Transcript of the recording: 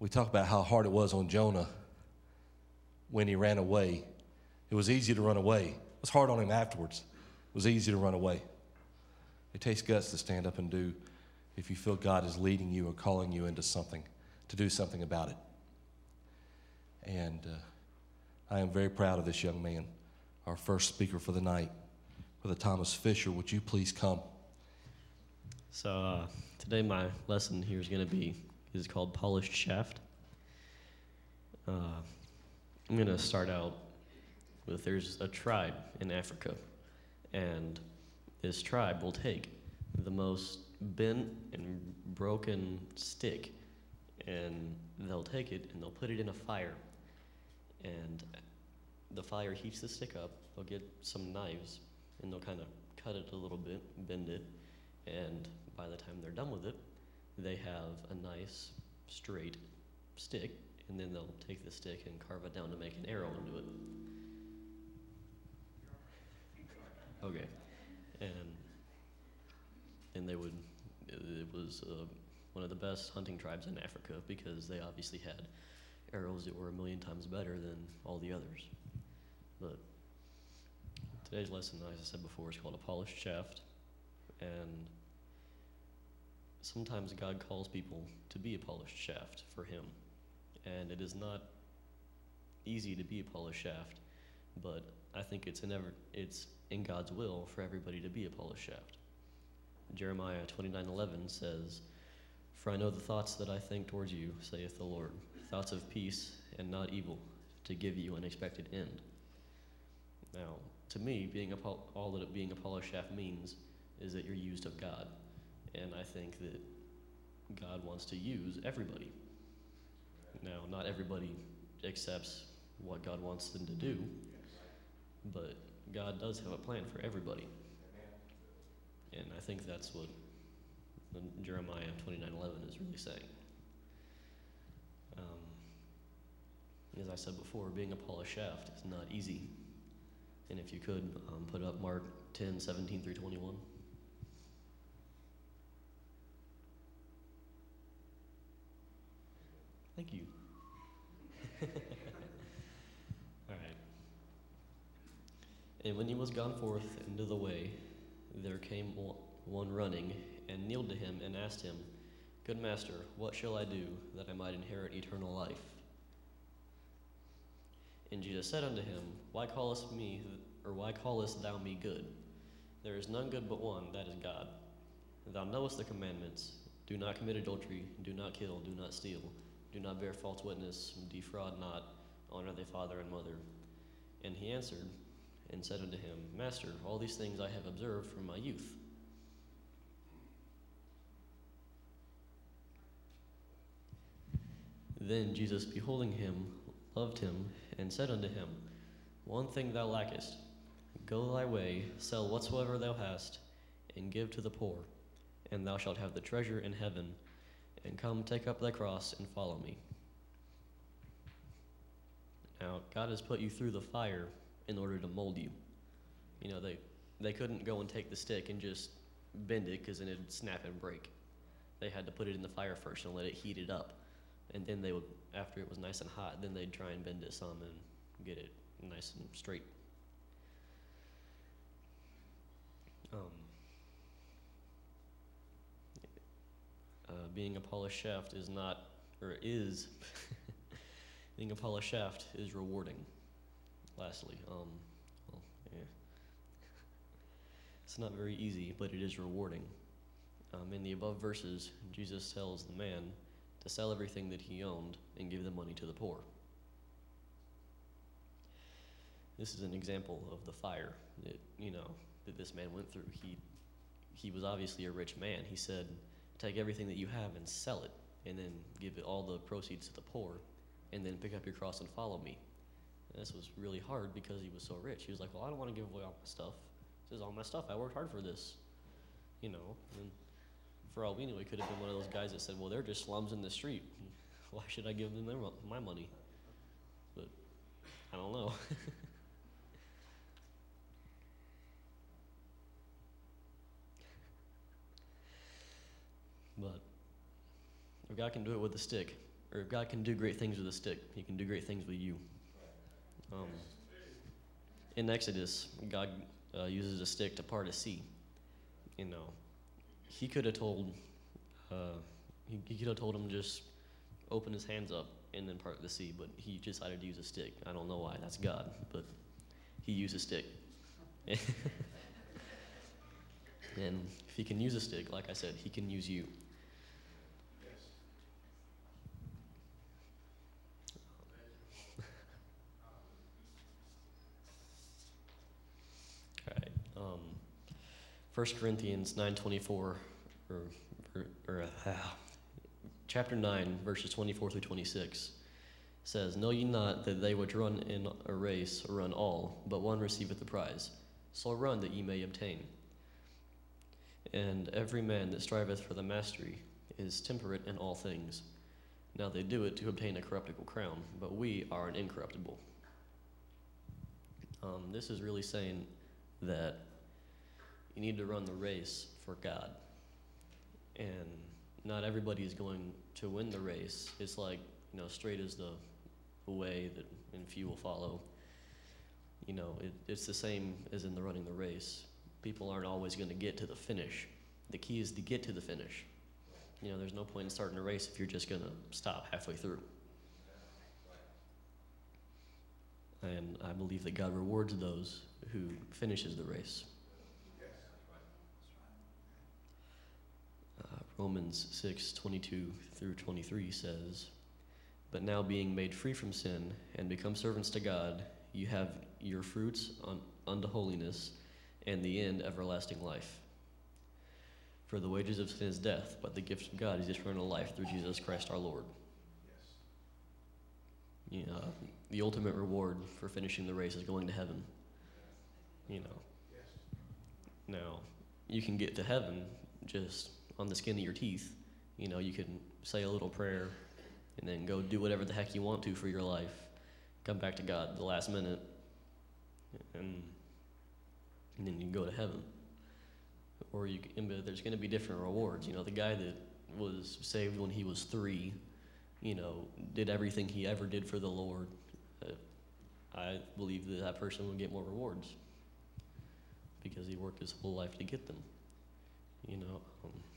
we talk about how hard it was on Jonah when he ran away. It was easy to run away. It was hard on him afterwards. It was easy to run away. It takes guts to stand up and do if you feel God is leading you or calling you into something, to do something about it. And I am very proud of this young man, our first speaker for the night, Brother Thomas Fisher. Would you please come? So today my lesson here is called Polished Shaft. I'm going to start out with there's a tribe in Africa, and this tribe will take the most bent and broken stick, and they'll take it and they'll put it in a fire, and the fire heats the stick up. They'll get some knives and they'll kind of cut it a little bit, bend it, and by the time they're done with it, they have a nice straight stick, and then they'll take the stick and carve it down to make an arrow into it. Okay, and they would. It was one of the best hunting tribes in Africa because they obviously had arrows that were a million times better than all the others. But today's lesson, as I said before, is called a polished shaft, and sometimes God calls people to be a polished shaft for Him, and it is not easy to be a polished shaft, but I think it's in God's will for everybody to be a polished shaft. Jeremiah 29:11 says, "For I know the thoughts that I think towards you, saith the Lord, thoughts of peace and not evil, to give you an expected end." Now, to me, all that being a polished shaft means is that you're used of God, and I think that God wants to use everybody. Now, not everybody accepts what God wants them to do, but God does have a plan for everybody. And I think that's what Jeremiah 29:11 is really saying. As I said before, being a polished shaft is not easy. And if you could, put up Mark 10:17 through 21. Thank you. All right. And when he was gone forth into the way, there came one running, and kneeled to him, and asked him, "Good master, what shall I do, that I might inherit eternal life?" And Jesus said unto him, why callest thou me good? There is none good but one, that is God. Thou knowest the commandments: do not commit adultery, do not kill, do not steal, do not bear false witness, defraud not, honor thy father and mother. And he answered and said unto him, Master, all these things I have observed from my youth. Then Jesus, beholding him, loved him, and said unto him, One thing thou lackest. Go thy way, sell whatsoever thou hast, and give to the poor, and thou shalt have the treasure in heaven. And come, take up thy cross, and follow me. Now, God has put you through the fire in order to mold you. You know, they couldn't go and take the stick and just bend it, because then it'd snap and break. They had to put it in the fire first and let it heat it up. And then they would, after it was nice and hot, then they'd try and bend it some and get it nice and straight. Being a polished shaft is not, or is, being a polished shaft is rewarding. Lastly, it's not very easy, but it is rewarding. In the above verses, Jesus tells the man to sell everything that he owned and give the money to the poor. This is an example of the fire that, that this man went through. He was obviously a rich man. He said, take everything that you have and sell it, and then give it all the proceeds to the poor, and then pick up your cross and follow me. And this was really hard because he was so rich. He was like, well, I don't want to give away all my stuff. This is all my stuff. I worked hard for this. And for all we knew, it could have been one of those guys that said, well, they're just slums in the street. Why should I give them my money? But I don't know. But if God can do it with a stick, or if God can do great things with a stick, he can do great things with you. In Exodus, God uses a stick to part a sea. You know, he could have told, he could have told him just open his hands up and then part the sea, but he decided to use a stick. I don't know why. That's God, but he used a stick. And if he can use a stick, like I said, he can use you. All right. 1 Corinthians 9:24, chapter 9, verses 24 through 26 says, "Know ye not that they which run in a race run all, but one receiveth the prize? So run that ye may obtain. And every man that striveth for the mastery is temperate in all things. Now they do it to obtain a corruptible crown, but we are an incorruptible." This is really saying that you need to run the race for God. And not everybody is going to win the race. It's like, straight is the way that and few will follow. It's the same as in the running the race. People aren't always going to get to the finish. The key is to get to the finish. There's no point in starting a race if you're just going to stop halfway through. And I believe that God rewards those who finishes the race. Romans 6:22 through 23 says, "But now being made free from sin and become servants to God, you have your fruits unto holiness, and the end everlasting life. For the wages of sin is death, but the gift of God is eternal life through Jesus Christ our Lord." The ultimate reward for finishing the race is going to heaven. Now, you can get to heaven just on the skin of your teeth. You can say a little prayer and then go do whatever the heck you want to for your life, come back to God the last minute, and then you can go to heaven. Or there's going to be different rewards. The guy that was saved when he was 3, did everything he ever did for the Lord. I believe that person would get more rewards because he worked his whole life to get them.